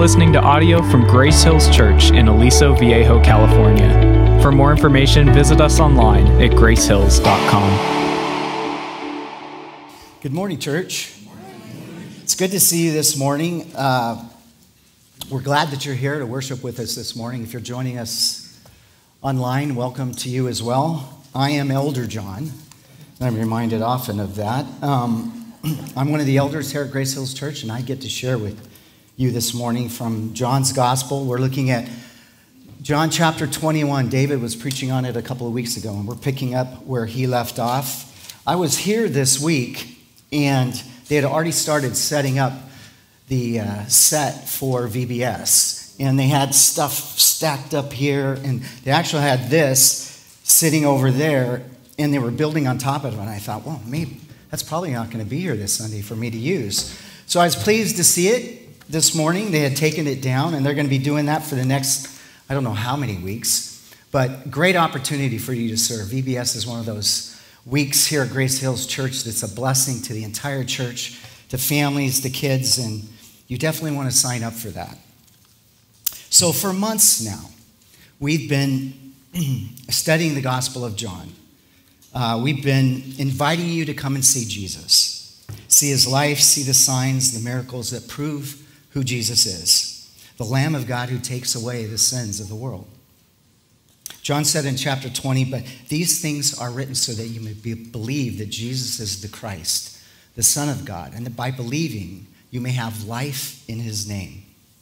listening to audio from Grace Hills Church in Aliso Viejo, California. For more information, visit us online at gracehills.com. Good morning, church. It's good to see you this morning. We're glad that you're here to worship with us this morning. If you're joining us online, welcome to you as well. I am Elder John. I'm reminded often of that. I'm one of the elders here at Grace Hills Church, and I get to share with you this morning from John's Gospel. We're looking at John chapter 21. David was preaching on it a couple of weeks ago, and we're picking up where he left off. I was here this week, and they had already started setting up the set for VBS, and they had stuff stacked up here, and they actually had this sitting over there, and they were building on top of it, and I thought, well, maybe that's probably not going to be here this Sunday for me to use. So I was pleased to see it this morning. They had taken it down, and they're going to be doing that for the next, I don't know how many weeks, but great opportunity for you to serve. VBS is one of those weeks here at Grace Hills Church that's a blessing to the entire church, to families, to kids, and you definitely want to sign up for that. So for months now, we've been studying the Gospel of John. We've been inviting you to come and see Jesus, see his life, see the signs, the miracles that prove who Jesus is, the Lamb of God who takes away the sins of the world. John said in chapter 20, but these things are written so that you may believe that Jesus is the Christ, the Son of God, and that by believing you may have life in his name.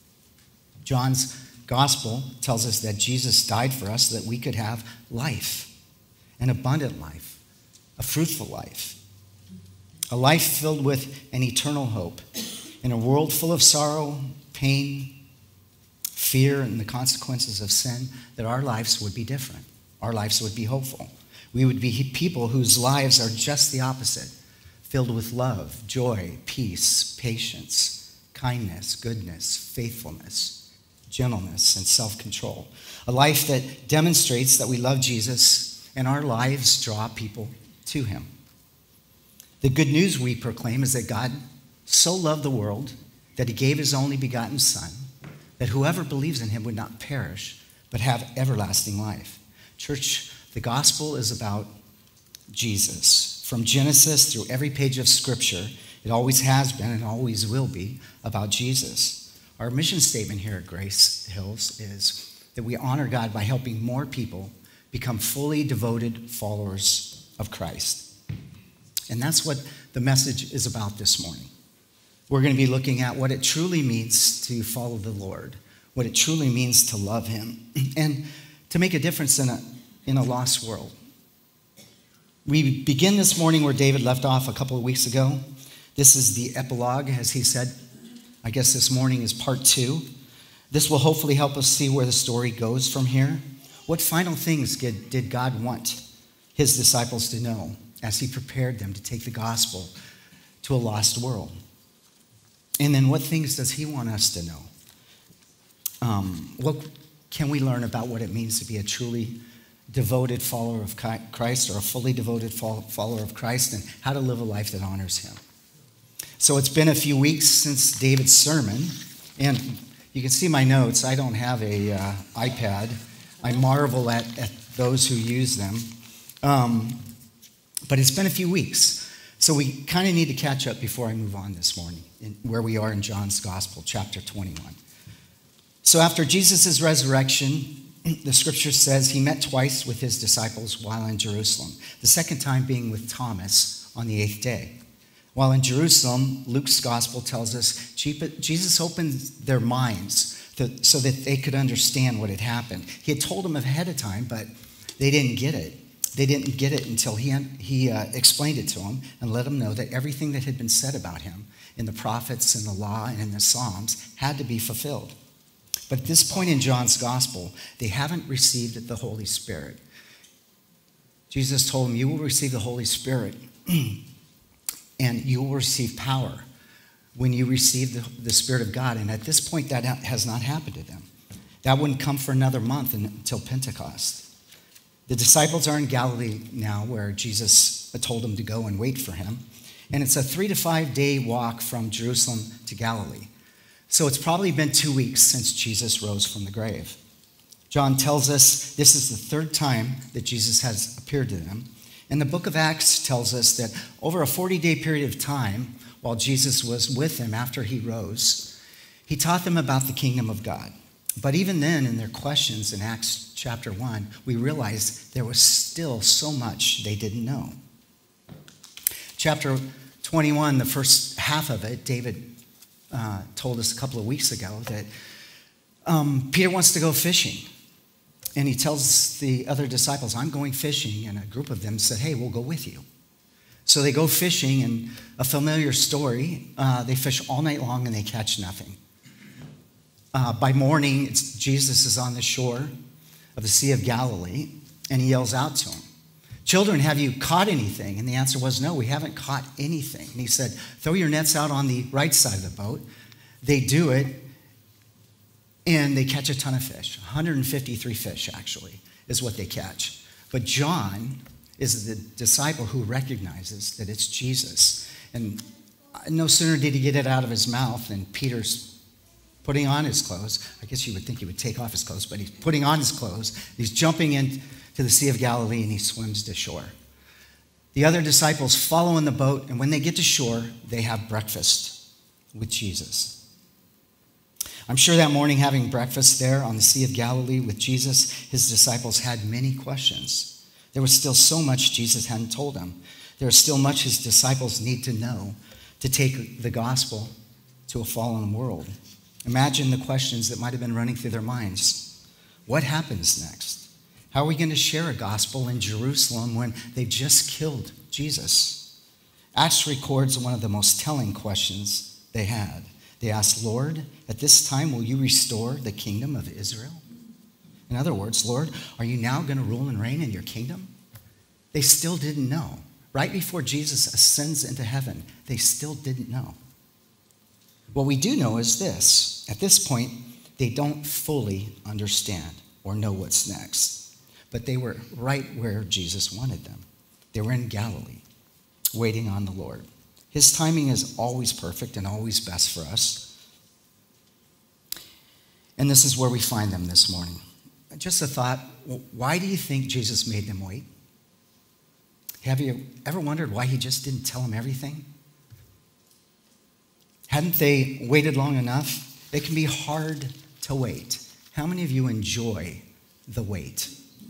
John's gospel tells us that Jesus died for us so that we could have life, an abundant life, a fruitful life, a life filled with an eternal hope. In a world full of sorrow, pain, fear, and the consequences of sin, that our lives would be different. Our lives would be hopeful. We would be people whose lives are just the opposite, filled with love, joy, peace, patience, kindness, goodness, faithfulness, gentleness, and self-control. A life that demonstrates that we love Jesus and our lives draw people to him. The good news we proclaim is that God so loved the world that he gave his only begotten Son, that whoever believes in him would not perish, but have everlasting life. Church, the gospel is about Jesus. From Genesis through every page of Scripture, it always has been and always will be about Jesus. Our mission statement here at Grace Hills is that we honor God by helping more people become fully devoted followers of Christ. And that's what the message is about this morning. We're going to be looking at what it truly means to follow the Lord, what it truly means to love him, and to make a difference in a lost world. We begin this morning where David left off a couple of weeks ago. This is the epilogue, as he said. I guess this morning is part 2. This will hopefully help us see where the story goes from here. What final things did God want his disciples to know as he prepared them to take the gospel to a lost world? And then what things does he want us to know? What can we learn about what it means to be a truly devoted follower of Christ, or a fully devoted follower of Christ, and how to live a life that honors him? So it's been a few weeks since David's sermon, and you can see my notes. I don't have a iPad. I marvel at those who use them. But it's been a few weeks. So we kind of need to catch up before I move on this morning, where we are in John's Gospel, chapter 21. So after Jesus' resurrection, the scripture says he met twice with his disciples while in Jerusalem, the second time being with Thomas on the 8th day. While in Jerusalem, Luke's Gospel tells us Jesus opened their minds so that they could understand what had happened. He had told them ahead of time, but they didn't get it. They didn't get it until he explained it to them and let them know that everything that had been said about him in the prophets and the law and in the Psalms had to be fulfilled. But at this point in John's gospel, they haven't received the Holy Spirit. Jesus told them, you will receive the Holy Spirit and you will receive power when you receive the Spirit of God. And at this point, that has not happened to them. That wouldn't come for another month until Pentecost. The disciples are in Galilee now, where Jesus told them to go and wait for him. And it's a 3 to 5 day walk from Jerusalem to Galilee. So it's probably been 2 weeks since Jesus rose from the grave. John tells us this is the third time that Jesus has appeared to them. And the book of Acts tells us that over a 40-day period of time, while Jesus was with them after he rose, he taught them about the kingdom of God. But even then, in their questions in Acts chapter 1, we realize there was still so much they didn't know. Chapter 21, the first half of it, David told us a couple of weeks ago that Peter wants to go fishing. And he tells the other disciples, I'm going fishing. And a group of them said, hey, we'll go with you. So they go fishing, and a familiar story, they fish all night long and they catch nothing. By morning, Jesus is on the shore of the Sea of Galilee, and he yells out to them, children, have you caught anything? And the answer was, no, we haven't caught anything. And he said, throw your nets out on the right side of the boat. They do it, and they catch a ton of fish. 153 fish, actually, is what they catch. But John is the disciple who recognizes that it's Jesus. And no sooner did he get it out of his mouth than Peter's putting on his clothes. I guess you would think he would take off his clothes, but he's putting on his clothes. He's jumping into the Sea of Galilee, and he swims to shore. The other disciples follow in the boat, and when they get to shore, they have breakfast with Jesus. I'm sure that morning, having breakfast there on the Sea of Galilee with Jesus, his disciples had many questions. There was still so much Jesus hadn't told them. There was still much his disciples need to know to take the gospel to a fallen world. Imagine the questions that might have been running through their minds. What happens next? How are we going to share a gospel in Jerusalem when they've just killed Jesus? Acts records one of the most telling questions they had. They asked, Lord, at this time, will you restore the kingdom of Israel? In other words, Lord, are you now going to rule and reign in your kingdom? They still didn't know. Right before Jesus ascends into heaven, they still didn't know. What we do know is this. At this point, they don't fully understand or know what's next. But they were right where Jesus wanted them. They were in Galilee, waiting on the Lord. His timing is always perfect and always best for us. And this is where we find them this morning. Just a thought, why do you think Jesus made them wait? Have you ever wondered why he just didn't tell them everything? Hadn't they waited long enough? It can be hard to wait. How many of you enjoy the wait?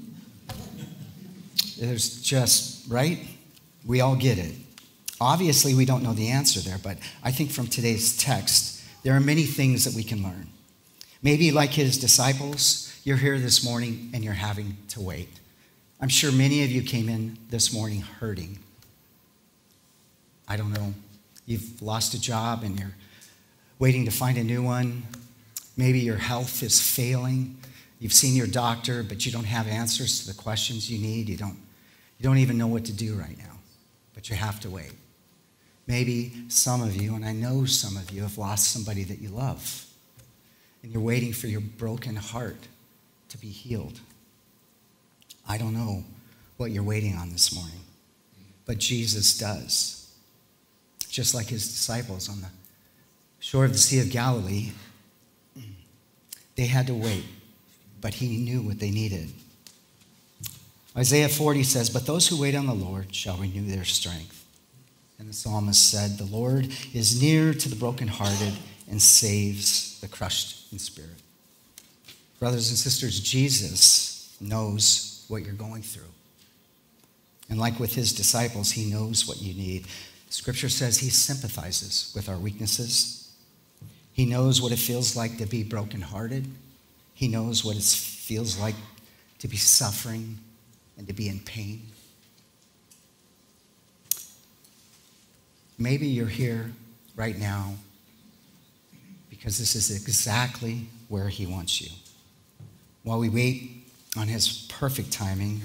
There's just, right? We all get it. Obviously, we don't know the answer there, but I think from today's text, there are many things that we can learn. Maybe like his disciples, you're here this morning and you're having to wait. I'm sure many of you came in this morning hurting. I don't know. You've lost a job and you're waiting to find a new one. Maybe your health is failing. You've seen your doctor, but you don't have answers to the questions you need. You don't even know what to do right now, but you have to wait. Maybe some of you, and I know some of you, have lost somebody that you love, and you're waiting for your broken heart to be healed. I don't know what you're waiting on this morning, but Jesus does. Just like his disciples on the shore of the Sea of Galilee, they had to wait, but he knew what they needed. Isaiah 40 says, but those who wait on the Lord shall renew their strength. And the psalmist said, the Lord is near to the brokenhearted and saves the crushed in spirit. Brothers and sisters, Jesus knows what you're going through. And like with his disciples, he knows what you need. Scripture says he sympathizes with our weaknesses. He knows what it feels like to be brokenhearted. He knows what it feels like to be suffering and to be in pain. Maybe you're here right now because this is exactly where he wants you. While we wait on his perfect timing,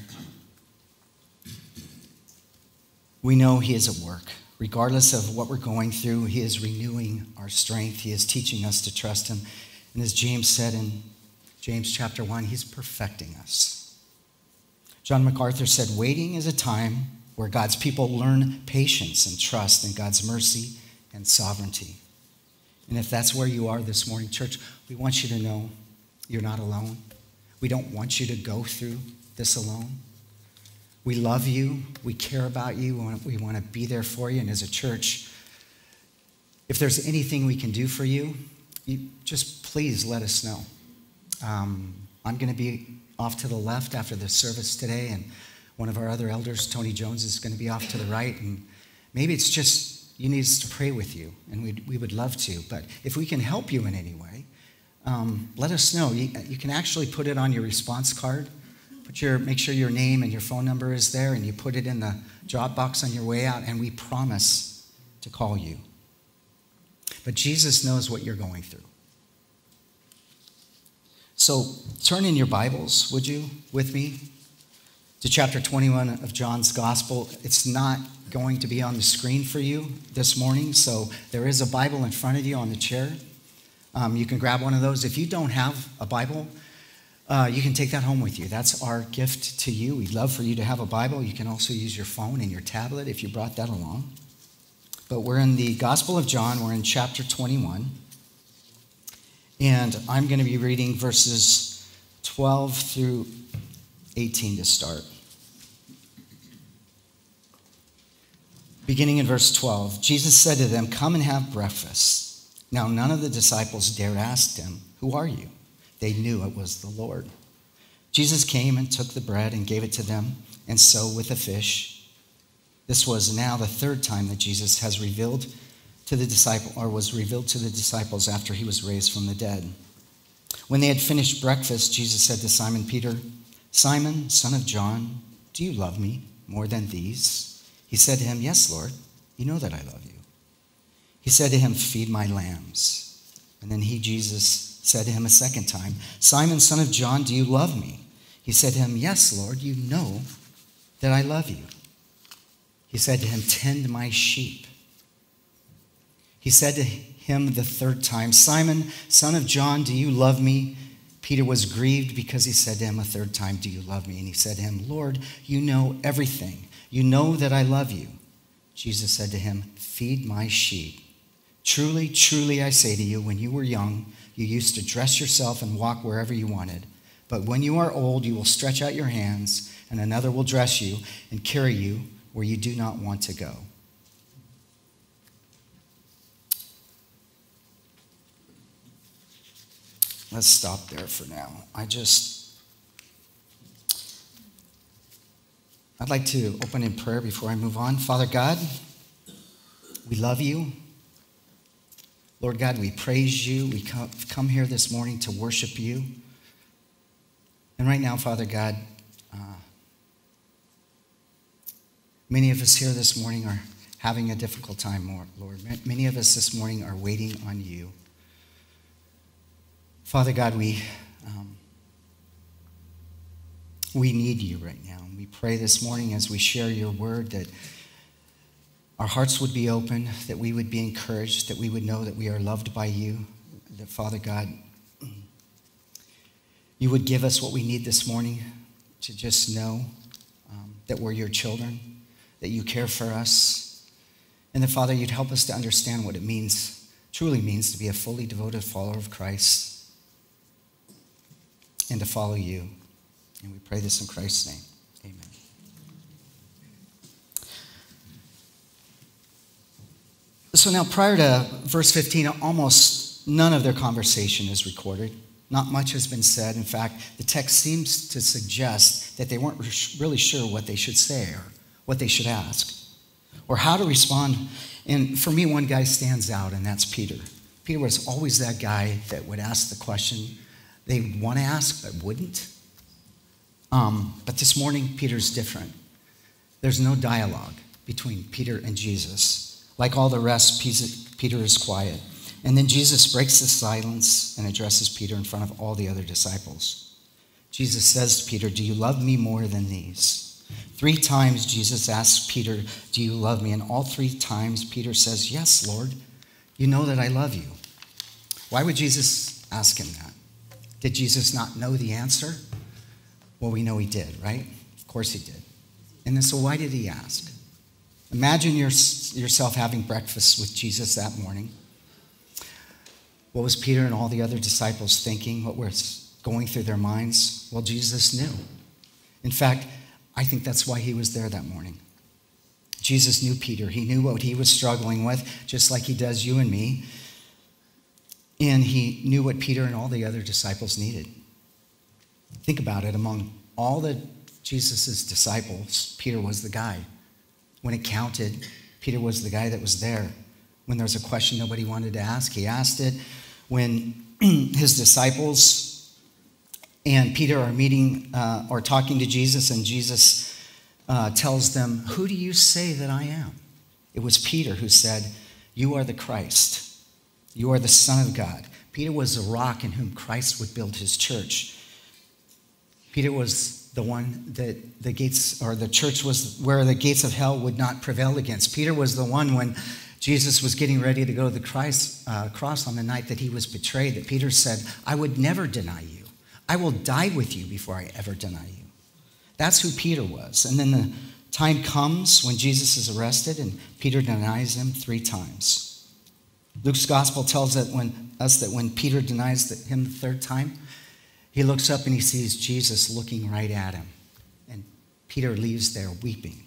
we know he is at work. Regardless of what we're going through, he is renewing our strength. He is teaching us to trust him. And as James said in James chapter 1, he's perfecting us. John MacArthur said, waiting is a time where God's people learn patience and trust in God's mercy and sovereignty. And if that's where you are this morning, church, we want you to know you're not alone. We don't want you to go through this alone. We love you. We care about you. We want to be there for you. And as a church, if there's anything we can do for you, just please let us know. I'm going to be off to the left after the service today, and one of our other elders, Tony Jones, is going to be off to the right. And maybe it's just you need us to pray with you, and we would love to. But if we can help you in any way, let us know. You can actually put it on your response card. Make sure your name and your phone number is there, and you put it in the drop box on your way out, and we promise to call you. But Jesus knows what you're going through. So turn in your Bibles, would you, with me, to chapter 21 of John's Gospel. It's not going to be on the screen for you this morning, so there is a Bible in front of you on the chair. You can grab one of those. If you don't have a Bible, you can take that home with you. That's our gift to you. We'd love for you to have a Bible. You can also use your phone and your tablet if you brought that along. But we're in the Gospel of John. We're in chapter 21. And I'm going to be reading verses 12 through 18 to start. Beginning in verse 12, Jesus said to them, "Come and have breakfast." Now none of the disciples dared ask him, "Who are you?" They knew it was the Lord. Jesus came and took the bread and gave it to them, and so with the fish. This was now the third time that Jesus was revealed to the disciples after he was raised from the dead. When they had finished breakfast, Jesus said to Simon Peter, "Simon, son of John, do you love me more than these?" He said to him, "Yes, Lord, you know that I love you." He said to him, "Feed my lambs." And then Jesus said to him a second time, "Simon, son of John, do you love me?" He said to him, "Yes, Lord, you know that I love you." He said to him, "Tend my sheep." He said to him the third time, "Simon, son of John, do you love me?" Peter was grieved because he said to him a third time, "Do you love me?" And he said to him, "Lord, you know everything. You know that I love you." Jesus said to him, "Feed my sheep. Truly, truly, I say to you, when you were young, you used to dress yourself and walk wherever you wanted. But when you are old, you will stretch out your hands, and another will dress you and carry you where you do not want to go." Let's stop there for now. I'd like to open in prayer before I move on. Father God, we love you. Lord God, we praise you. We come here this morning to worship you. And right now, Father God, many of us here this morning are having a difficult time, Lord. Many of us this morning are waiting on you. Father God, we need you right now. And we pray this morning as we share your word that our hearts would be open, that we would be encouraged, that we would know that we are loved by you, that, Father God, you would give us what we need this morning to just know that we're your children, that you care for us, and that, Father, you'd help us to understand what it truly means to be a fully devoted follower of Christ and to follow you. And we pray this in Christ's name. Amen. So now, prior to verse 15, almost none of their conversation is recorded. Not much has been said. In fact, the text seems to suggest that they weren't really sure what they should say or what they should ask or how to respond. And for me, one guy stands out, and that's Peter. Peter was always that guy that would ask the question they want to ask but wouldn't. But this morning, Peter's different. There's no dialogue between Peter and Jesus. Like all the rest, Peter is quiet. And then Jesus breaks the silence and addresses Peter in front of all the other disciples. Jesus says to Peter, "Do you love me more than these?" 3 times Jesus asks Peter, "Do you love me?" And all 3 times Peter says, "Yes, Lord, you know that I love you." Why would Jesus ask him that? Did Jesus not know the answer? Well, we know he did, right? Of course he did. And then so why did he ask? Imagine yourself having breakfast with Jesus that morning. What was Peter and all the other disciples thinking? What was going through their minds? Well, Jesus knew. In fact, I think that's why he was there that morning. Jesus knew Peter. He knew what he was struggling with, just like he does you and me. And he knew what Peter and all the other disciples needed. Think about it. Among all the Jesus' disciples, Peter was the guy. When it counted, Peter was the guy that was there. When there was a question nobody wanted to ask, he asked it. When his disciples and Peter are meeting or talking to Jesus, and Jesus tells them, "Who do you say that I am?" It was Peter who said, "You are the Christ. You are the Son of God." Peter was the rock in whom Christ would build his church. Peter was the one that the gates, or the church was where the gates of hell would not prevail against. Peter was the one when Jesus was getting ready to go to the cross on the night that he was betrayed, that Peter said, "I would never deny you. I will die with you before I ever deny you." That's who Peter was. And then the time comes when Jesus is arrested and Peter denies him 3 times. Luke's gospel tells us that when Peter denies him the 3rd time, he looks up and he sees Jesus looking right at him. And Peter leaves there weeping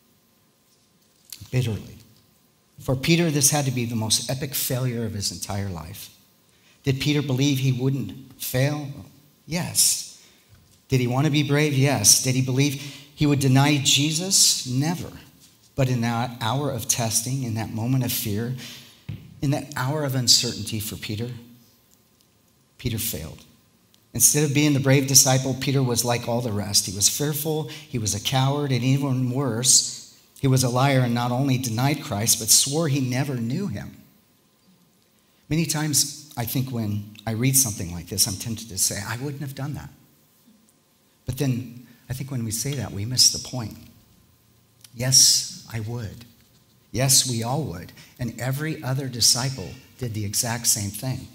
bitterly. For Peter, this had to be the most epic failure of his entire life. Did Peter believe he wouldn't fail? Yes. Did he want to be brave? Yes. Did he believe he would deny Jesus? Never. But in that hour of testing, in that moment of fear, in that hour of uncertainty for Peter, Peter failed. Instead of being the brave disciple, Peter was like all the rest. He was fearful, he was a coward, and even worse, he was a liar and not only denied Christ, but swore he never knew him. Many times, I think when I read something like this, I'm tempted to say, I wouldn't have done that. But then I think when we say that, we miss the point. Yes, I would. Yes, we all would. And every other disciple did the exact same thing.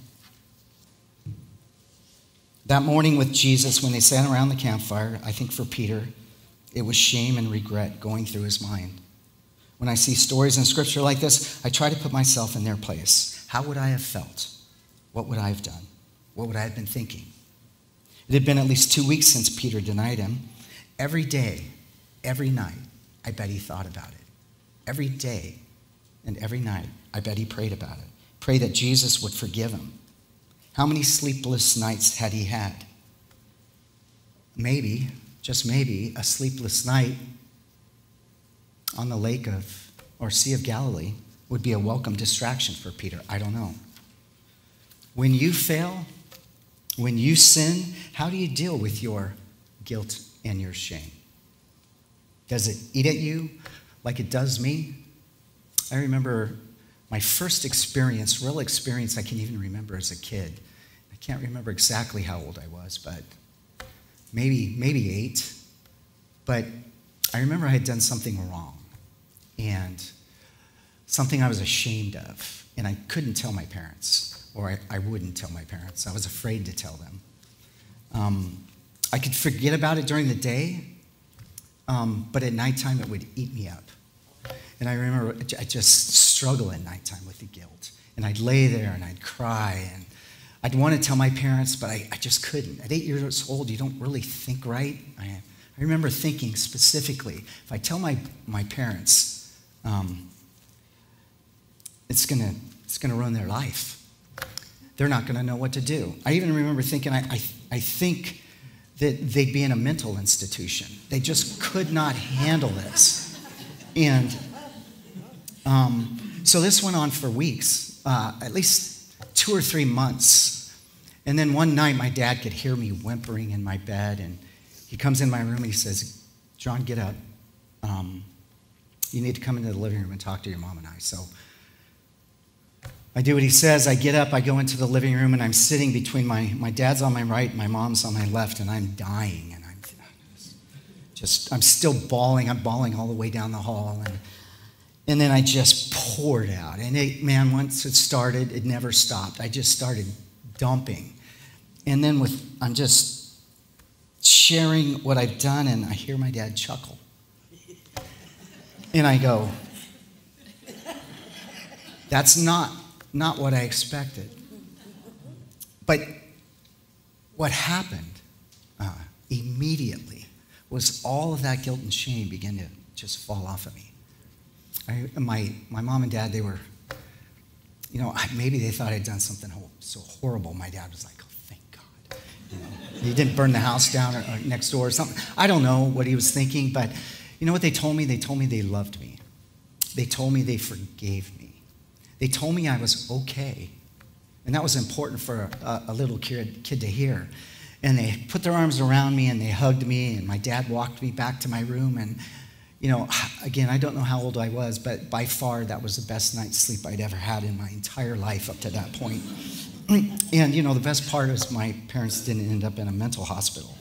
That morning with Jesus, when they sat around the campfire, I think for Peter, it was shame and regret going through his mind. When I see stories in Scripture like this, I try to put myself in their place. How would I have felt? What would I have done? What would I have been thinking? It had been at least 2 weeks since Peter denied him. Every day, every night, I bet he thought about it. Every day and every night, I bet he prayed about it. Pray that Jesus would forgive him. How many sleepless nights had he had? Maybe, just maybe, a sleepless night on the lake of, or Sea of Galilee would be a welcome distraction for Peter. I don't know. When you fail, when you sin, how do you deal with your guilt and your shame? Does it eat at you like it does me? I remember my first experience, real experience I can even remember as a kid. I can't remember exactly how old I was, but maybe 8. But I remember I had done something wrong and something I was ashamed of, and I couldn't tell my parents, or I wouldn't tell my parents. I was afraid to tell them. I could forget about it during the day, but at nighttime it would eat me up. And I remember I just struggle at nighttime with the guilt. And I'd lay there and I'd cry. And I'd want to tell my parents, but I just couldn't. At 8 years old, you don't really think right. I remember thinking specifically, if I tell my parents, it's gonna ruin their life. They're not gonna know what to do. I even remember thinking, I think that they'd be in a mental institution. They just could not handle this. And so this went on for weeks, at least 2 or 3 months. And then one night, my dad could hear me whimpering in my bed, and he comes in my room and he says, "John, get up. You need to come into the living room and talk to your mom and I." So I do what he says. I get up, I go into the living room, and I'm sitting between my dad's on my right, my mom's on my left, and I'm dying. And I'm still bawling. I'm bawling all the way down the hall. And then I just poured out. And once it started, it never stopped. I just started dumping. And then I'm just sharing what I've done, and I hear my dad chuckle. And I go, that's not what I expected. But what happened immediately was all of that guilt and shame began to just fall off of me. My mom and dad, they were, maybe they thought I'd done something so horrible. My dad was like, oh, thank God. He didn't burn the house down or next door or something. I don't know what he was thinking, but you know what they told me? They told me they loved me. They told me they forgave me. They told me I was okay. And that was important for a little kid to hear. And they put their arms around me and they hugged me, and my dad walked me back to my room. And, again, I don't know how old I was, but by far that was the best night's sleep I'd ever had in my entire life up to that point. And, the best part is my parents didn't end up in a mental hospital.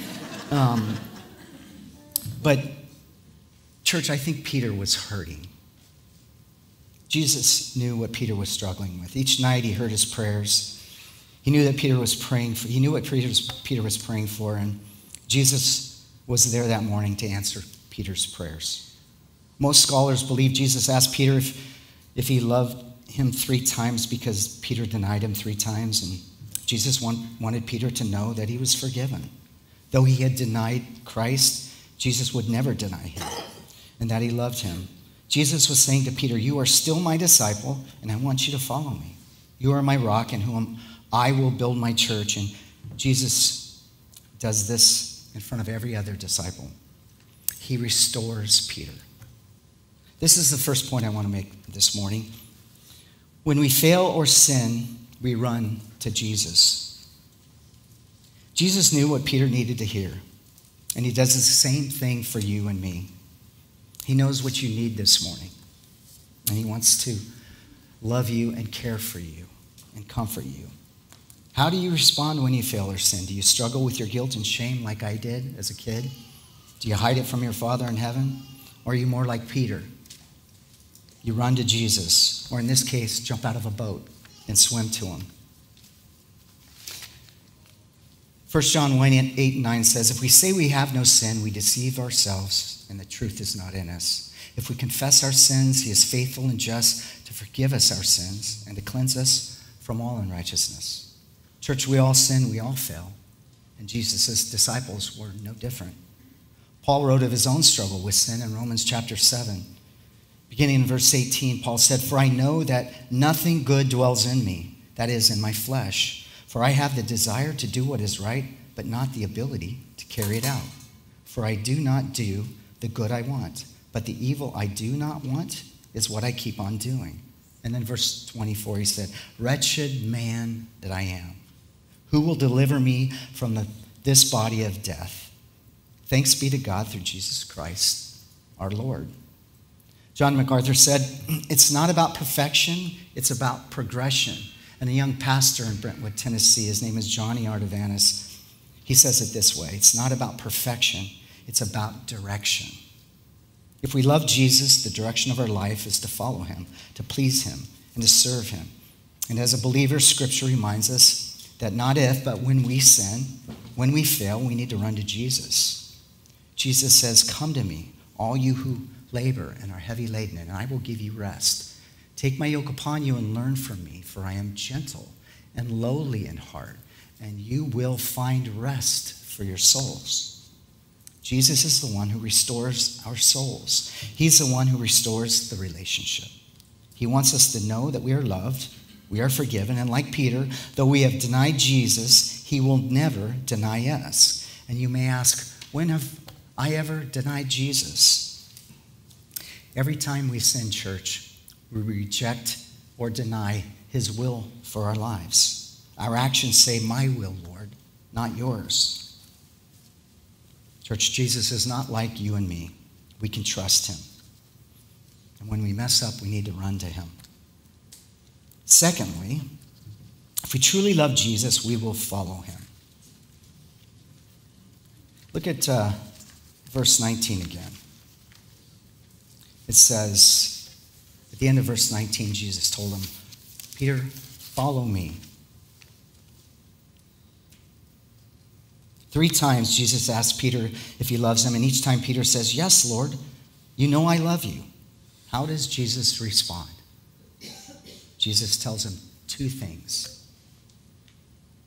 But, church, I think Peter was hurting. Jesus knew what Peter was struggling with. Each night he heard his prayers. He knew that Peter was praying for. He knew what Peter was praying for, and Jesus was there that morning to answer Peter's prayers. Most scholars believe Jesus asked Peter if he loved him 3 times because Peter denied him 3 times, and Jesus wanted Peter to know that he was forgiven. Though he had denied Christ, Jesus would never deny him, and that he loved him. Jesus was saying to Peter, you are still my disciple, and I want you to follow me. You are my rock in whom I will build my church. And Jesus does this in front of every other disciple. He restores Peter. This is the first point I want to make this morning. When we fail or sin, we run to Jesus. Jesus knew what Peter needed to hear, and he does the same thing for you and me. He knows what you need this morning, and he wants to love you and care for you and comfort you. How do you respond when you fail or sin? Do you struggle with your guilt and shame like I did as a kid? Do you hide it from your Father in heaven? Or are you more like Peter? You run to Jesus, or in this case, jump out of a boat and swim to him. 1 John 1:8-9 says, if we say we have no sin, we deceive ourselves, and the truth is not in us. If we confess our sins, he is faithful and just to forgive us our sins and to cleanse us from all unrighteousness. Church, we all sin, we all fail, and Jesus' disciples were no different. Paul wrote of his own struggle with sin in Romans chapter 7. Beginning in verse 18, Paul said, for I know that nothing good dwells in me, that is, in my flesh. For I have the desire to do what is right, but not the ability to carry it out. For I do not do the good I want, but the evil I do not want is what I keep on doing. And then verse 24, he said, wretched man that I am, who will deliver me from this body of death? Thanks be to God through Jesus Christ, our Lord. John MacArthur said, it's not about perfection, it's about progression. And a young pastor in Brentwood, Tennessee, his name is Johnny Artavanis, he says it this way, it's not about perfection, it's about direction. If we love Jesus, the direction of our life is to follow him, to please him, and to serve him. And as a believer, Scripture reminds us that not if, but when we sin, when we fail, we need to run to Jesus. Jesus says, come to me, all you who labor and are heavy laden, and I will give you rest. Take my yoke upon you and learn from me, for I am gentle and lowly in heart, and you will find rest for your souls. Jesus is the one who restores our souls. He's the one who restores the relationship. He wants us to know that we are loved, we are forgiven, and like Peter, though we have denied Jesus, he will never deny us. And you may ask, when have I ever denied Jesus? Every time we sin, church, we reject or deny his will for our lives. Our actions say, my will, Lord, not yours. Church, Jesus is not like you and me. We can trust him. And when we mess up, we need to run to him. Secondly, if we truly love Jesus, we will follow him. Look at verse 19 again. It says, at the end of verse 19, Jesus told him, Peter, follow me. 3 times Jesus asked Peter if he loves him, and each time Peter says, yes, Lord, you know I love you. How does Jesus respond? Jesus tells him 2 things.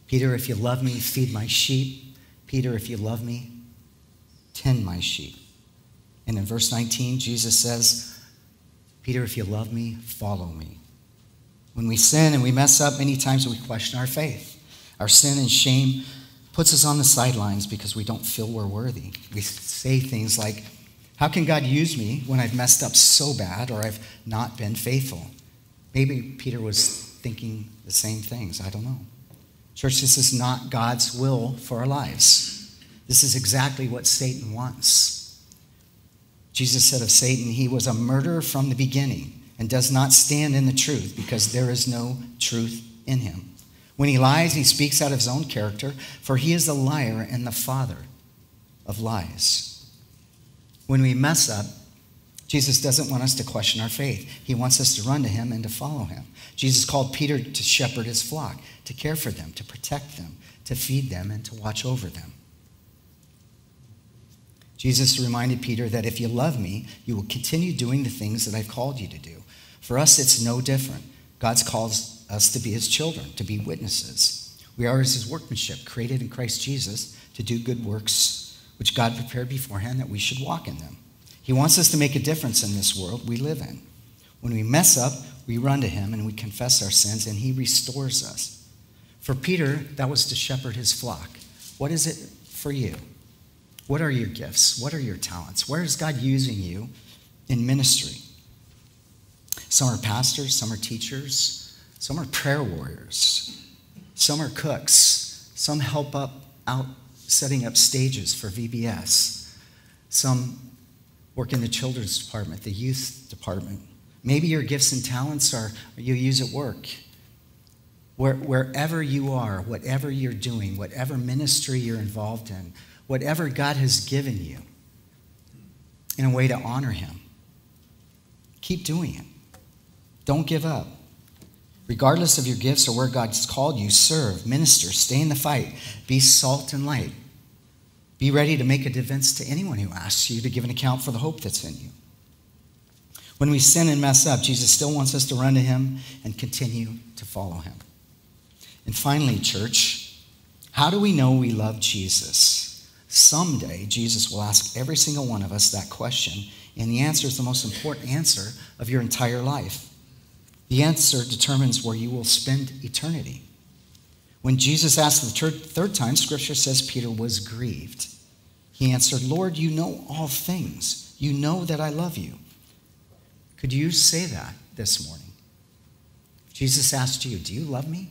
Peter, if you love me, feed my sheep. Peter, if you love me, tend my sheep. And in verse 19, Jesus says, Peter, if you love me, follow me. When we sin and we mess up, many times we question our faith. Our sin and shame puts us on the sidelines because we don't feel we're worthy. We say things like, how can God use me when I've messed up so bad or I've not been faithful? Maybe Peter was thinking the same things. I don't know. Church, this is not God's will for our lives. This is exactly what Satan wants. Jesus said of Satan, he was a murderer from the beginning and does not stand in the truth because there is no truth in him. When he lies, he speaks out of his own character, for he is the liar and the father of lies. When we mess up, Jesus doesn't want us to question our faith. He wants us to run to him and to follow him. Jesus called Peter to shepherd his flock, to care for them, to protect them, to feed them, and to watch over them. Jesus reminded Peter that if you love me, you will continue doing the things that I've called you to do. For us, it's no different. God calls us to be his children, to be witnesses. We are his workmanship, created in Christ Jesus to do good works, which God prepared beforehand that we should walk in them. He wants us to make a difference in this world we live in. When we mess up, we run to him and we confess our sins, and he restores us. For Peter, that was to shepherd his flock. What is it for you? What are your gifts? What are your talents? Where is God using you in ministry? Some are pastors, some are teachers, some are prayer warriors, some are cooks, some help out setting up stages for VBS, some work in the children's department, the youth department. Maybe your gifts and talents are you use at work. Wherever you are, whatever you're doing, whatever ministry you're involved in, whatever God has given you in a way to honor him, keep doing it. Don't give up. Regardless of your gifts or where God's called you, serve, minister, stay in the fight, be salt and light. Be ready to make a defense to anyone who asks you to give an account for the hope that's in you. When we sin and mess up, Jesus still wants us to run to him and continue to follow him. And finally, church, how do we know we love Jesus? Someday, Jesus will ask every single one of us that question, and the answer is the most important answer of your entire life. The answer determines where you will spend eternity. When Jesus asked the third time, Scripture says Peter was grieved. He answered, Lord, you know all things. You know that I love you. Could you say that this morning? Jesus asked you, do you love me?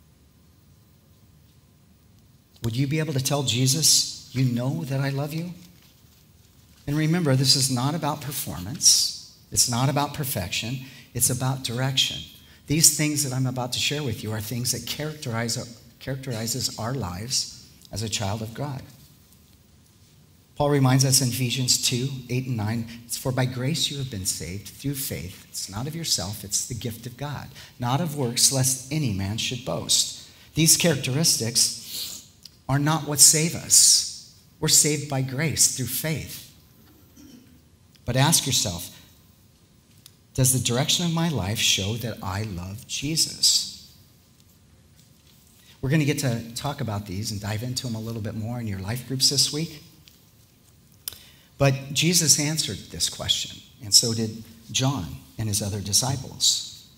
Would you be able to tell Jesus, you know that I love you? And remember, this is not about performance. It's not about perfection. It's about direction. These things that I'm about to share with you are things that characterizes our lives as a child of God. Paul reminds us in Ephesians 2, 8 and 9, it's for by grace you have been saved through faith. It's not of yourself, it's the gift of God. Not of works, lest any man should boast. These characteristics are not what save us. We're saved by grace through faith. But ask yourself, does the direction of my life show that I love Jesus? We're going to get to talk about these and dive into them a little bit more in your life groups this week. But Jesus answered this question, and so did John and his other disciples.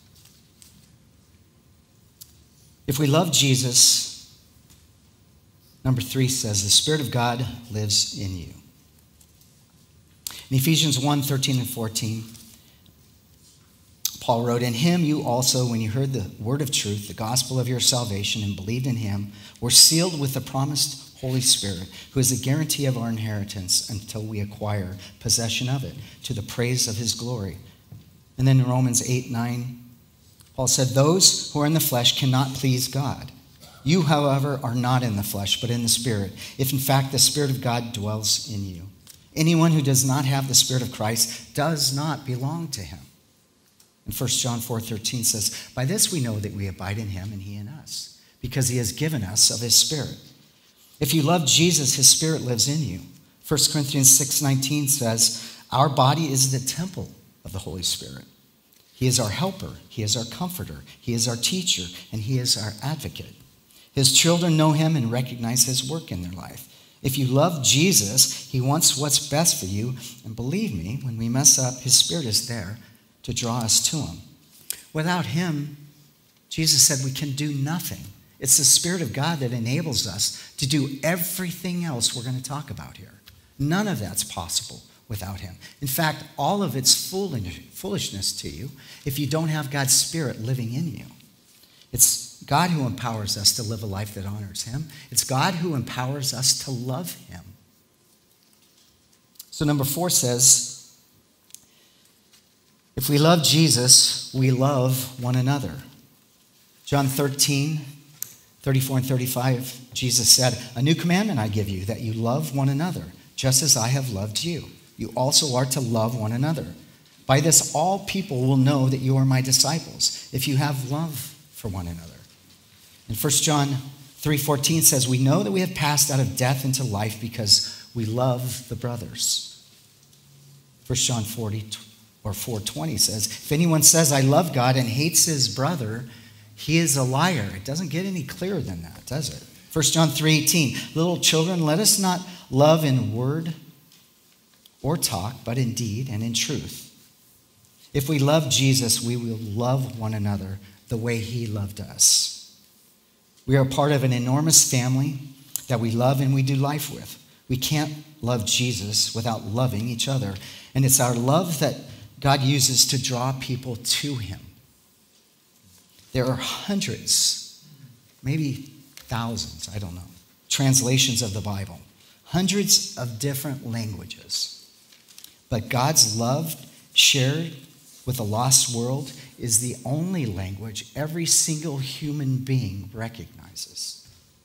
If we love Jesus, number 3 says, the Spirit of God lives in you. In Ephesians 1, 13 and 14, Paul wrote, in him you also, when you heard the word of truth, the gospel of your salvation, and believed in him, were sealed with the promised Holy Spirit, who is the guarantee of our inheritance until we acquire possession of it, to the praise of his glory. And then in Romans 8, 9, Paul said, those who are in the flesh cannot please God. You, however, are not in the flesh, but in the Spirit, if in fact the Spirit of God dwells in you. Anyone who does not have the Spirit of Christ does not belong to him. And 1 John 4:13 says, by this we know that we abide in him and he in us, because he has given us of his Spirit. If you love Jesus, his Spirit lives in you. 1 Corinthians 6:19 says, our body is the temple of the Holy Spirit. He is our helper, he is our comforter, he is our teacher, and he is our advocate. His children know him and recognize his work in their life. If you love Jesus, he wants what's best for you. And believe me, when we mess up, his Spirit is there to draw us to him. Without him, Jesus said we can do nothing. It's the Spirit of God that enables us to do everything else we're going to talk about here. None of that's possible without him. In fact, all of it's foolishness to you if you don't have God's Spirit living in you. It's God who empowers us to live a life that honors him. It's God who empowers us to love him. So number 4 says, if we love Jesus, we love one another. John 13, 34 and 35, Jesus said, a new commandment I give you, that you love one another, just as I have loved you. You also are to love one another. By this, all people will know that you are my disciples, if you have love for one another. And 1 John 3:14 says, we know that we have passed out of death into life because we love the brothers. 1 John 4:20 says, if anyone says, I love God and hates his brother, he is a liar. It doesn't get any clearer than that, does it? 1 John 3:18, little children, let us not love in word or talk, but in deed and in truth. If we love Jesus, we will love one another the way he loved us. We are part of an enormous family that we love and we do life with. We can't love Jesus without loving each other. And it's our love that God uses to draw people to him. There are hundreds, maybe thousands, I don't know, translations of the Bible. Hundreds of different languages. But God's love shared with a lost world is the only language every single human being recognizes.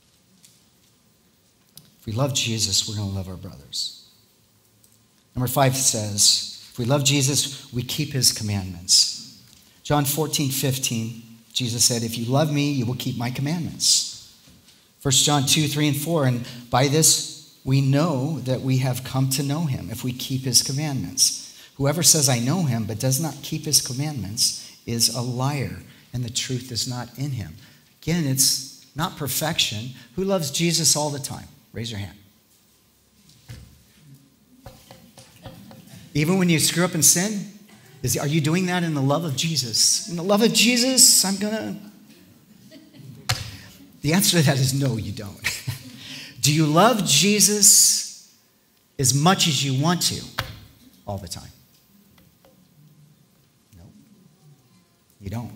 If we love Jesus, we're going to love our brothers. Number 5 says, if we love Jesus, we keep his commandments. John 14:15, Jesus said, if you love me, you will keep my commandments. 1 John 2:3 and 4, and by this we know that we have come to know him, if we keep his commandments. Whoever says, I know him, but does not keep his commandments is a liar, and the truth is not in him. Again, it's not perfection. Who loves Jesus all the time? Raise your hand. Even when you screw up and sin, are you doing that in the love of Jesus? In the love of Jesus, The answer to that is no, you don't. Do you love Jesus as much as you want to all the time? No, you don't.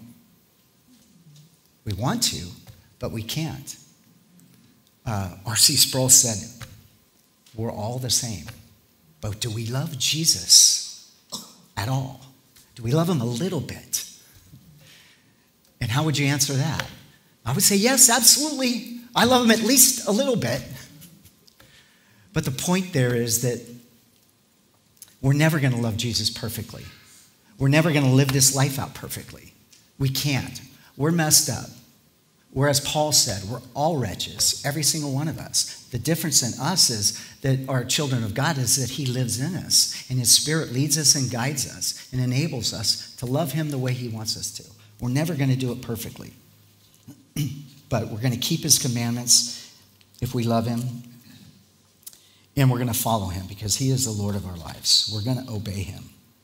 We want to, but we can't. R.C. Sproul said, we're all the same. But do we love Jesus at all? Do we love him a little bit? And how would you answer that? I would say, yes, absolutely. I love him at least a little bit. But the point there is that we're never going to love Jesus perfectly. We're never going to live this life out perfectly. We can't. We're messed up. Whereas Paul said, we're all wretches, every single one of us. The difference in us is that our children of God is that he lives in us, and his Spirit leads us and guides us and enables us to love him the way he wants us to. We're never going to do it perfectly. But we're going to keep his commandments if we love him. And we're going to follow him because he is the Lord of our lives. We're going to obey him.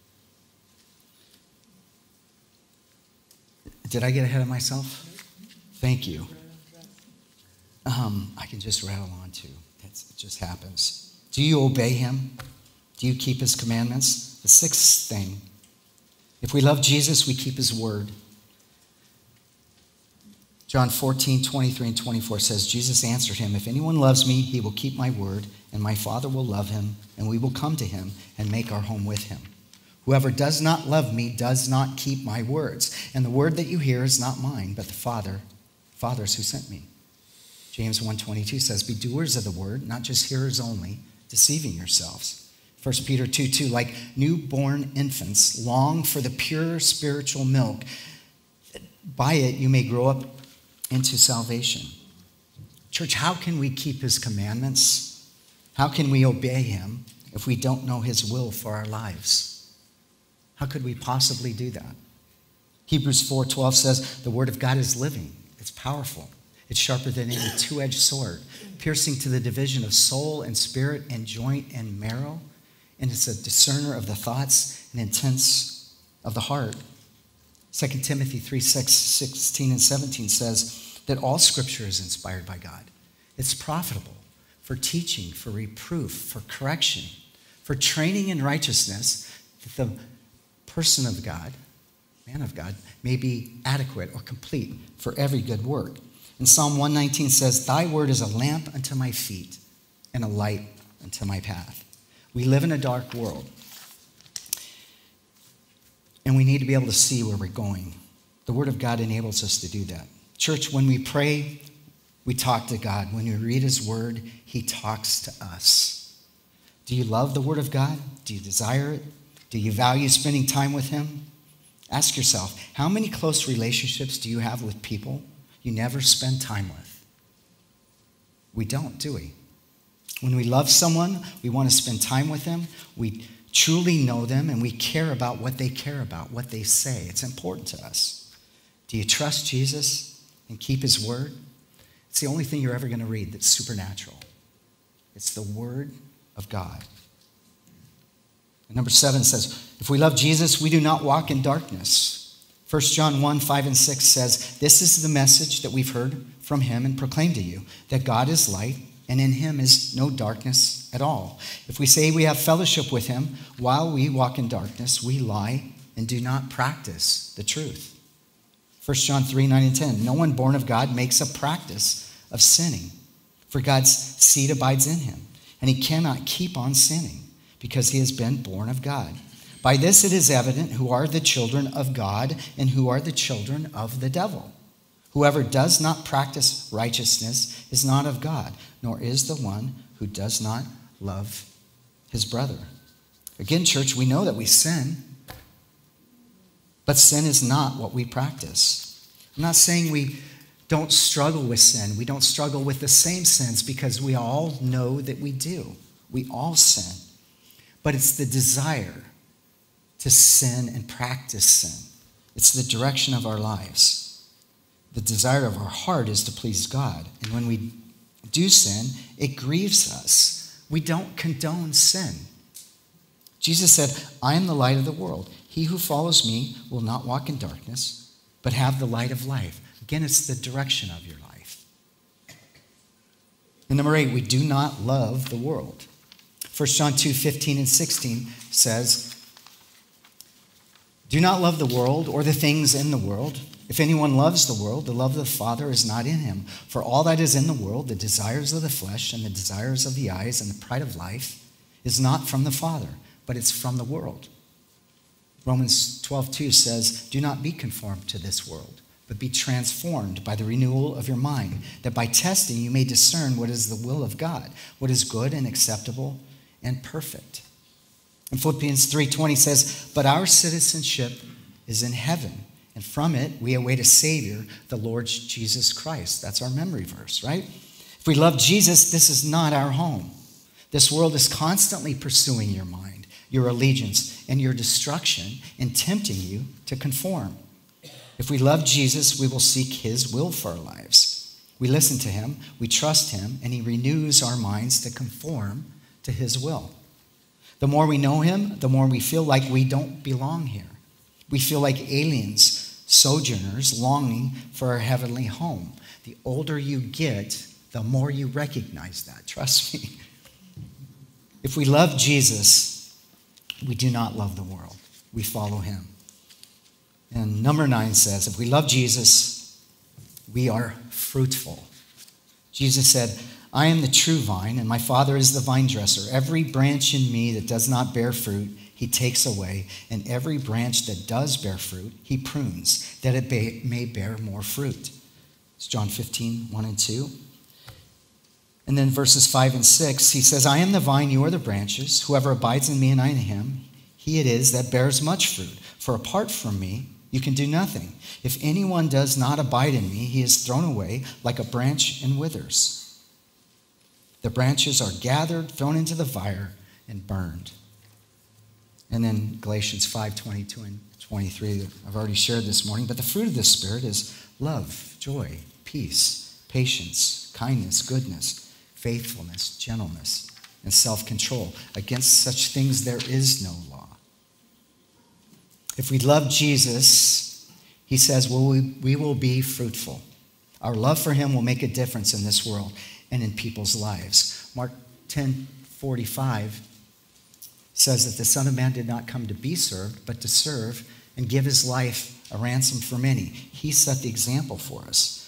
Did I get ahead of myself? Thank you. I can just rattle on too. It just happens. Do you obey him? Do you keep his commandments? The 6th thing. If we love Jesus, we keep his word. John 14:23 and 24 says, Jesus answered him, if anyone loves me, he will keep my word, and my Father will love him, and we will come to him and make our home with him. Whoever does not love me does not keep my words, and the word that you hear is not mine, but the Father's who sent me. James 1:22 says, be doers of the word, not just hearers only, deceiving yourselves. 1 Peter 2:2, like newborn infants, long for the pure spiritual milk. By it you may grow up into salvation. Church, how can we keep his commandments? How can we obey him if we don't know his will for our lives? How could we possibly do that? Hebrews 4:12 says, the word of God is living. It's powerful. It's sharper than any two-edged sword, piercing to the division of soul and spirit and joint and marrow. And it's a discerner of the thoughts and intents of the heart. 2 Timothy 3:16 and 17 says that all Scripture is inspired by God. It's profitable for teaching, for reproof, for correction, for training in righteousness, that the person of God, man of God, may be adequate or complete for every good work. And Psalm 119 says, thy word is a lamp unto my feet and a light unto my path. We live in a dark world, and we need to be able to see where we're going. The word of God enables us to do that. Church, when we pray, we talk to God. When we read his word, he talks to us. Do you love the word of God? Do you desire it? Do you value spending time with him? Ask yourself, how many close relationships do you have with people you never spend time with? We don't, do we? When we love someone, we want to spend time with them. We truly know them, and we care about what they care about, what they say. It's important to us. Do you trust Jesus and keep his word? It's the only thing you're ever going to read that's supernatural. It's the word of God. And number 7 says, if we love Jesus, we do not walk in darkness. 1 John 1:5-6 says, this is the message that we've heard from him and proclaimed to you, that God is light, and in him is no darkness at all. If we say we have fellowship with him while we walk in darkness, we lie and do not practice the truth. 1 John 3:9-10, no one born of God makes a practice of sinning, for God's seed abides in him, and he cannot keep on sinning, because he has been born of God. By this it is evident who are the children of God and who are the children of the devil. Whoever does not practice righteousness is not of God, nor is the one who does not love his brother. Again, church, we know that we sin, but sin is not what we practice. I'm not saying we don't struggle with sin. We don't struggle with the same sins, because we all know that we do. We all sin. But it's the desire to sin and practice sin. It's the direction of our lives. The desire of our heart is to please God. And when we do sin, it grieves us. We don't condone sin. Jesus said, I am the light of the world. He who follows me will not walk in darkness, but have the light of life. Again, it's the direction of your life. And number 8, we do not love the world. 1 John 2:15-16 says, do not love the world or the things in the world. If anyone loves the world, the love of the Father is not in him. For all that is in the world, the desires of the flesh and the desires of the eyes and the pride of life, is not from the Father, but it's from the world. Romans 12:2 says, do not be conformed to this world, but be transformed by the renewal of your mind, that by testing you may discern what is the will of God, what is good and acceptable and perfect. And Philippians 3:20 says, but our citizenship is in heaven, and from it we await a Savior, the Lord Jesus Christ. That's our memory verse, right? If we love Jesus, this is not our home. This world is constantly pursuing your mind, your allegiance, and your destruction, and tempting you to conform. If we love Jesus, we will seek his will for our lives. We listen to him, we trust him, and he renews our minds to conform to his will. The more we know him, the more we feel like we don't belong here. We feel like aliens, sojourners, longing for our heavenly home. The older you get, the more you recognize that. Trust me. If we love Jesus, we do not love the world. We follow him. And number 9 says, if we love Jesus, we are fruitful. Jesus said, I am the true vine, and my Father is the vine dresser. Every branch in me that does not bear fruit, he takes away. And every branch that does bear fruit, he prunes, that it may bear more fruit. It's John 15:1-2. And then verses 5 and 6, he says, I am the vine, you are the branches. Whoever abides in me and I in him, he it is that bears much fruit. For apart from me, you can do nothing. If anyone does not abide in me, he is thrown away like a branch and withers. The branches are gathered, thrown into the fire, and burned. And then Galatians 5:22-23, I've already shared this morning. But the fruit of the Spirit is love, joy, peace, patience, kindness, goodness, faithfulness, gentleness, and self-control. Against such things there is no law. If we love Jesus, he says, well, we will be fruitful. Our love for him will make a difference in this world and in people's lives. Mark 10:45 says that the Son of Man did not come to be served, but to serve and give his life a ransom for many. He set the example for us.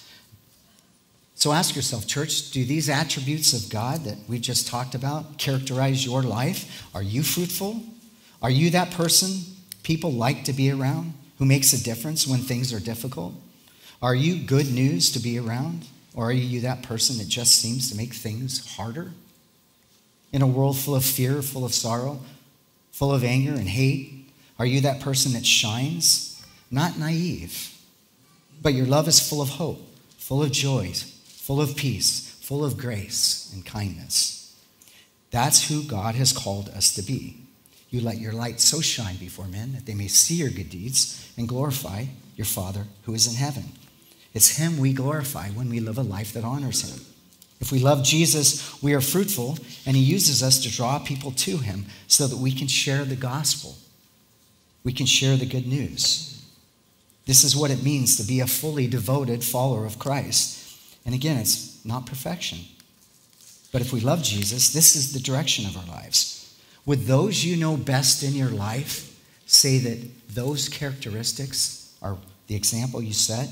So ask yourself, church, do these attributes of God that we just talked about characterize your life? Are you fruitful? Are you that person people like to be around, who makes a difference when things are difficult? Are you good news to be around? Or are you that person that just seems to make things harder? In a world full of fear, full of sorrow, full of anger and hate, are you that person that shines? Not naive, but your love is full of hope, full of joy, full of peace, full of grace and kindness. That's who God has called us to be. You let your light so shine before men that they may see your good deeds and glorify your Father who is in heaven. It's him we glorify when we live a life that honors him. If we love Jesus, we are fruitful, and he uses us to draw people to him so that we can share the gospel. We can share the good news. This is what it means to be a fully devoted follower of Christ. And again, it's not perfection. But if we love Jesus, this is the direction of our lives. Would those you know best in your life say that those characteristics are the example you set?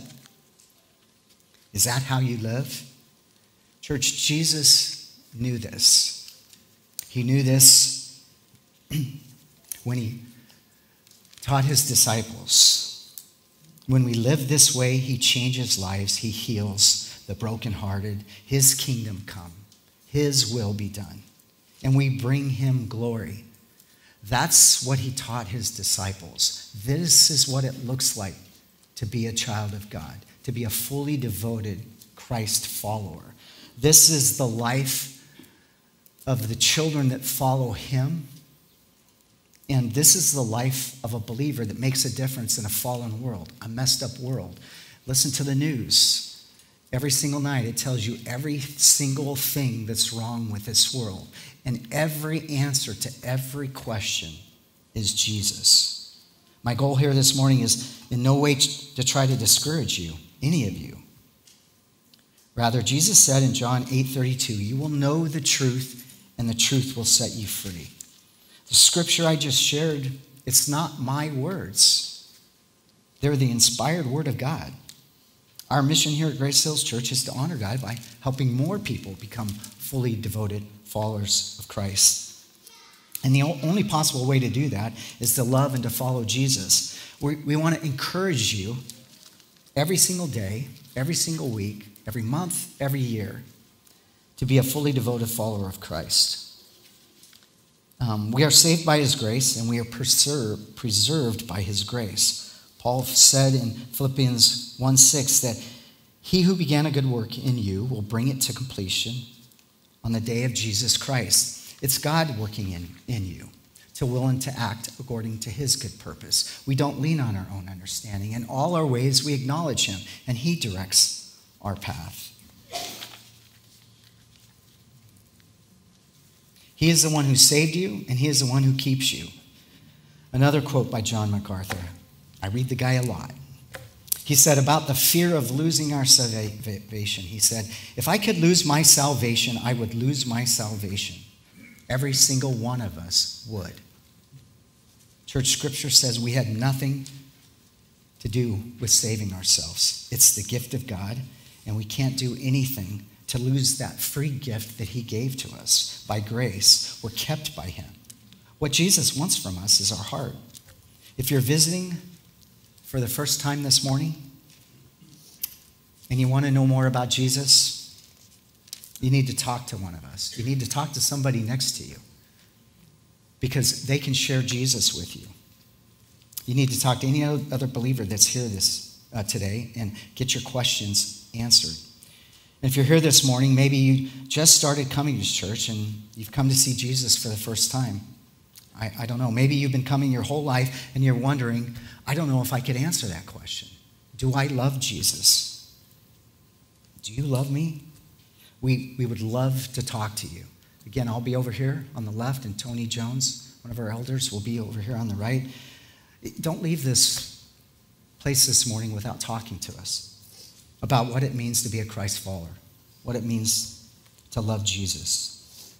Is that how you live? Church, Jesus knew this. He knew this when he taught his disciples. When we live this way, he changes lives. He heals the brokenhearted. His kingdom come. His will be done. And we bring him glory. That's what he taught his disciples. This is what it looks like to be a child of God, to be a fully devoted Christ follower. This is the life of the children that follow him. And this is the life of a believer that makes a difference in a fallen world, a messed up world. Listen to the news. Every single night it tells you every single thing that's wrong with this world. And every answer to every question is Jesus. My goal here this morning is in no way to try to discourage you, any of you. Rather, Jesus said in John 8:32, you will know the truth, and the truth will set you free. The scripture I just shared, it's not my words. They're the inspired word of God. Our mission here at Grace Hills Church is to honor God by helping more people become fully devoted followers of Christ. And the only possible way to do that is to love and to follow Jesus. We want to encourage you every single day, every single week, every month, every year, to be a fully devoted follower of Christ. We are saved by his grace, and we are preserved by his grace. Paul said in Philippians 1:6 that he who began a good work in you will bring it to completion on the day of Jesus Christ. It's God working in you to will and to act according to his good purpose. We don't lean on our own understanding. In all our ways, we acknowledge him, and he directs our path. He is the one who saved you, and he is the one who keeps you. Another quote by John MacArthur. I read the guy a lot. He said about the fear of losing our salvation, he said, if I could lose my salvation, I would lose my salvation. Every single one of us would. Church, scripture says we had nothing to do with saving ourselves. It's the gift of God, and we can't do anything to lose that free gift that he gave to us. By grace, we're kept by him. What Jesus wants from us is our heart. If you're visiting for the first time this morning and you want to know more about Jesus, you need to talk to one of us. You need to talk to somebody next to you because they can share Jesus with you. You need to talk to any other believer that's here today and get your questions answered. And if you're here this morning, maybe you just started coming to church and you've come to see Jesus for the first time. I don't know. Maybe you've been coming your whole life and you're wondering, I don't know if I could answer that question. Do I love Jesus? Do you love me? We would love to talk to you. Again, I'll be over here on the left, and Tony Jones, one of our elders, will be over here on the right. Don't leave this place this morning without talking to us about what it means to be a Christ follower, what it means to love Jesus.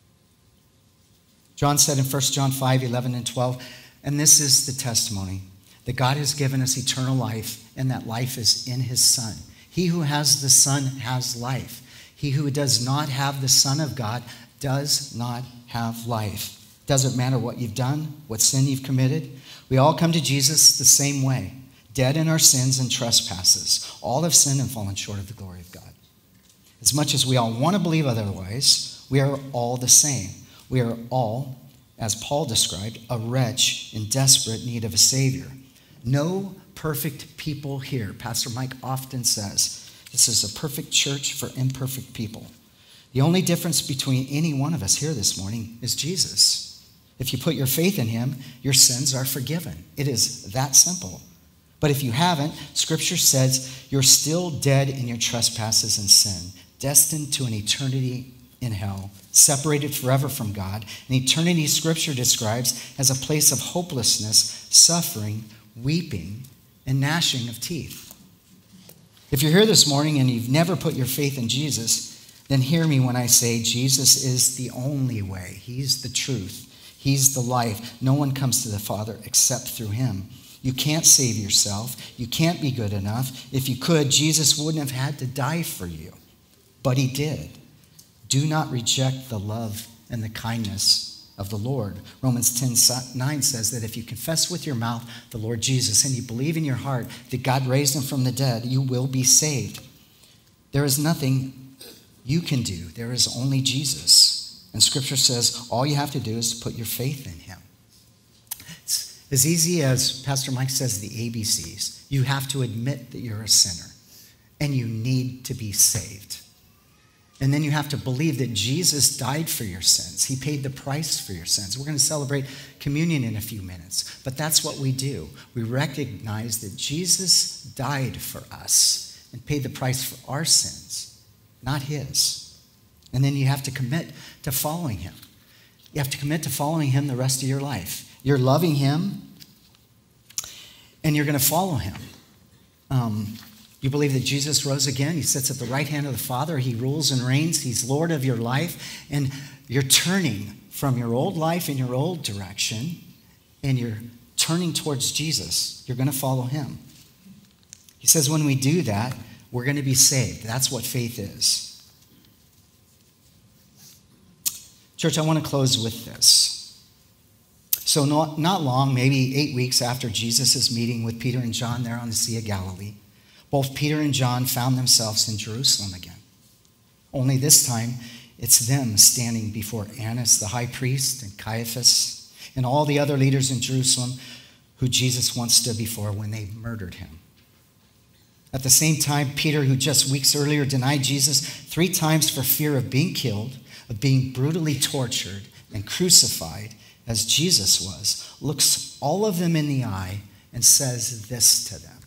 John said in 1 John 5, 11 and 12, and this is the testimony, that God has given us eternal life, and that life is in his Son. He who has the Son has life. He who does not have the Son of God does not have life. Doesn't matter what you've done, what sin you've committed. We all come to Jesus the same way, dead in our sins and trespasses. All have sinned and fallen short of the glory of God. As much as we all want to believe otherwise, we are all the same. We are all, as Paul described, a wretch in desperate need of a Savior. No perfect people here. Pastor Mike often says, this is a perfect church for imperfect people. The only difference between any one of us here this morning is Jesus. If you put your faith in him, your sins are forgiven. It is that simple. But if you haven't, Scripture says you're still dead in your trespasses and sin, destined to an eternity in hell, separated forever from God. An eternity Scripture describes as a place of hopelessness, suffering, weeping, and gnashing of teeth. If you're here this morning and you've never put your faith in Jesus, then hear me when I say Jesus is the only way. He's the truth. He's the life. No one comes to the Father except through him. You can't save yourself. You can't be good enough. If you could, Jesus wouldn't have had to die for you. But he did. Do not reject the love and the kindness of the Lord. Romans 10:9 says that if you confess with your mouth the Lord Jesus and you believe in your heart that God raised him from the dead, you will be saved. There is nothing you can do. There is only Jesus. And Scripture says all you have to do is to put your faith in him. It's as easy as Pastor Mike says the ABCs. You have to admit that you're a sinner and you need to be saved. And then you have to believe that Jesus died for your sins. He paid the price for your sins. We're going to celebrate communion in a few minutes, but that's what we do. We recognize that Jesus died for us and paid the price for our sins, not his. And then you have to commit to following him. You have to commit to following him the rest of your life. You're loving him, and you're going to follow him. You believe that Jesus rose again. He sits at the right hand of the Father. He rules and reigns. He's Lord of your life. And you're turning from your old life in your old direction, and you're turning towards Jesus. You're going to follow him. He says when we do that, we're going to be saved. That's what faith is. Church, I want to close with this. So not long, maybe 8 weeks after Jesus' meeting with Peter and John there on the Sea of Galilee, both Peter and John found themselves in Jerusalem again. Only this time, it's them standing before Annas, the high priest, and Caiaphas, and all the other leaders in Jerusalem who Jesus once stood before when they murdered him. At the same time, Peter, who just weeks earlier denied Jesus 3 times for fear of being killed, of being brutally tortured and crucified, as Jesus was, looks all of them in the eye and says this to them.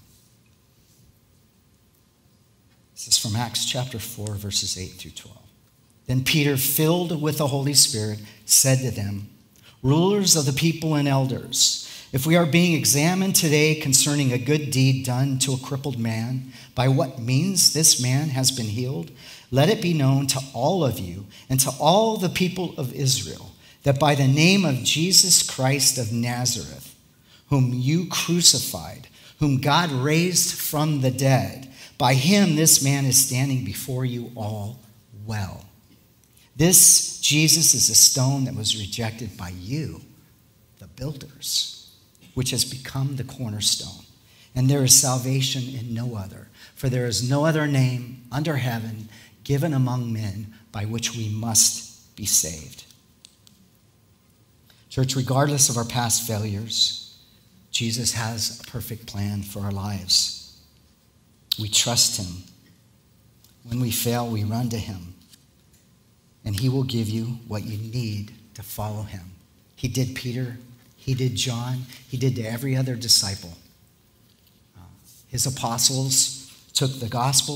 This is from Acts chapter 4, verses 8 through 12. Then Peter, filled with the Holy Spirit, said to them, rulers of the people and elders, if we are being examined today concerning a good deed done to a crippled man, by what means this man has been healed, let it be known to all of you and to all the people of Israel that by the name of Jesus Christ of Nazareth, whom you crucified, whom God raised from the dead, by him, this man is standing before you all well. This Jesus is a stone that was rejected by you, the builders, which has become the cornerstone. And there is salvation in no other, for there is no other name under heaven given among men by which we must be saved. Church, regardless of our past failures, Jesus has a perfect plan for our lives. We trust him. When we fail, we run to him. And he will give you what you need to follow him. He did Peter. He did John. He did to every other disciple. His apostles took the gospel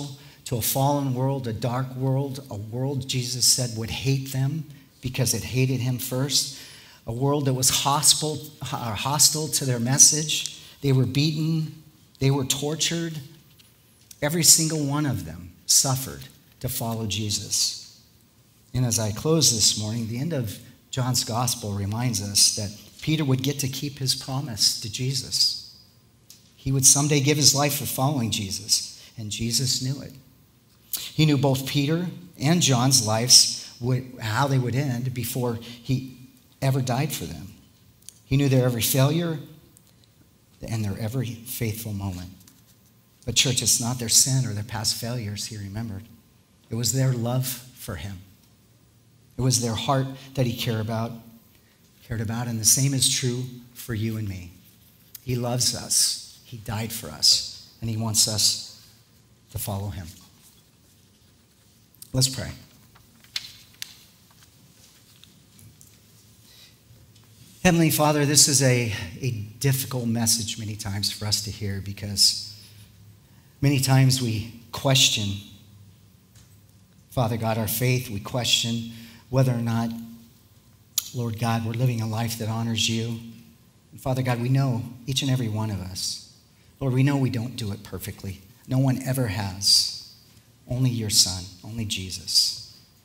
to a fallen world, a dark world, a world Jesus said would hate them because it hated him first, a world that was hostile to their message. They were beaten, they were tortured. Every single one of them suffered to follow Jesus. And as I close this morning, the end of John's gospel reminds us that Peter would get to keep his promise to Jesus. He would someday give his life for following Jesus, and Jesus knew it. He knew both Peter and John's lives, how they would end before he ever died for them. He knew their every failure and their every faithful moment. But church, it's not their sin or their past failures he remembered. It was their love for him. It was their heart that he cared about, and the same is true for you and me. He loves us. He died for us, and he wants us to follow him. Let's pray. Heavenly Father, this is a difficult message many times for us to hear because many times we question, Father God, our faith. We question whether or not, Lord God, we're living a life that honors you. And Father God, we know, each and every one of us, Lord, we know we don't do it perfectly. No one ever has. Only your Son, only Jesus.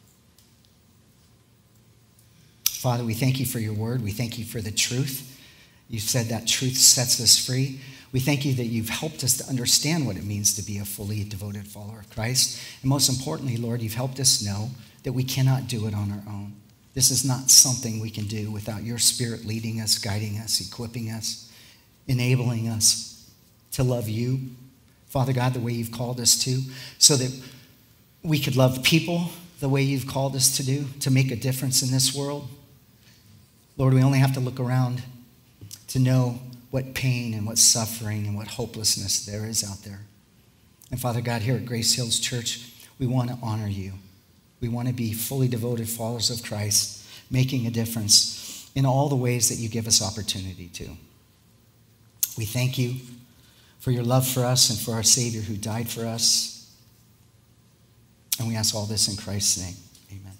Father, we thank you for your word. We thank you for the truth. You said that truth sets us free. We thank you that you've helped us to understand what it means to be a fully devoted follower of Christ. And most importantly, Lord, you've helped us know that we cannot do it on our own. This is not something we can do without your Spirit leading us, guiding us, equipping us, enabling us to love you, Father God, the way you've called us to, so that we could love people the way you've called us to do, to make a difference in this world. Lord, we only have to look around to know what pain and what suffering and what hopelessness there is out there. And Father God, here at Grace Hills Church, we want to honor you. We want to be fully devoted followers of Christ, making a difference in all the ways that you give us opportunity to. We thank you for your love for us and for our Savior who died for us. And we ask all this in Christ's name. Amen.